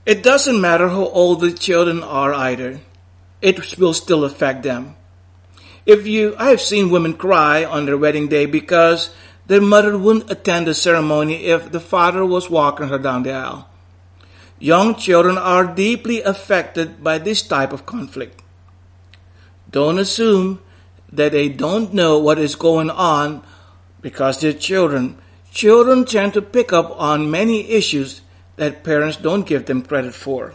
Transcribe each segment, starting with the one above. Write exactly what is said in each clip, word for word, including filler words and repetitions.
It doesn't matter how old the children are either. It will still affect them. If you, I have seen women cry on their wedding day because their mother wouldn't attend the ceremony if the father was walking her down the aisle. Young children are deeply affected by this type of conflict. Don't assume that they don't know what is going on because they're children. Children tend to pick up on many issues that parents don't give them credit for.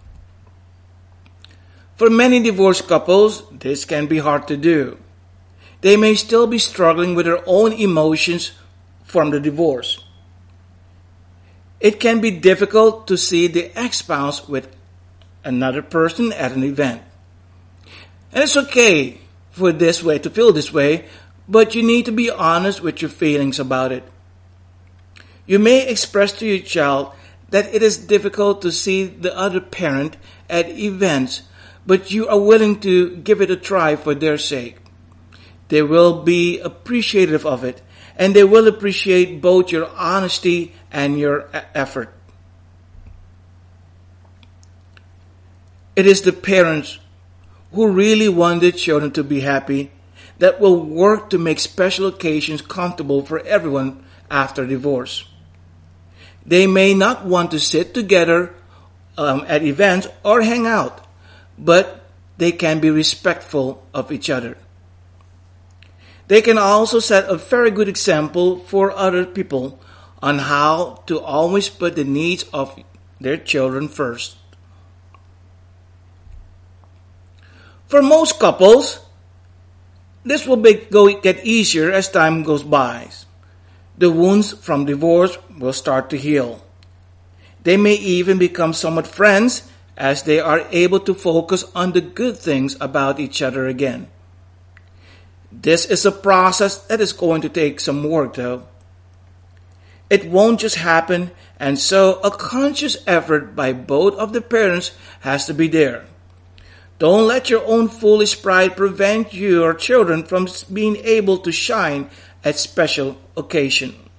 For many divorced couples, this can be hard to do. They may still be struggling with their own emotions from the divorce. It can be difficult to see the ex-spouse with another person at an event. And it's okay for this way to feel this way, but you need to be honest with your feelings about it. You may express to your child that it is difficult to see the other parent at events, but you are willing to give it a try for their sake. They will be appreciative of it, and they will appreciate both your honesty and your effort. It is the parents who really want their children to be happy that will work to make special occasions comfortable for everyone after divorce. They may not want to sit together um, at events or hang out, but they can be respectful of each other. They can also set a very good example for other people on how to always put the needs of their children first. For most couples, this will be, go, get easier as time goes by. The wounds from divorce will start to heal. They may even become somewhat friends as they are able to focus on the good things about each other again. This is a process that is going to take some work though. It won't just happen, and so a conscious effort by both of the parents has to be there. Don't let your own foolish pride prevent your children from being able to shine at special occasions.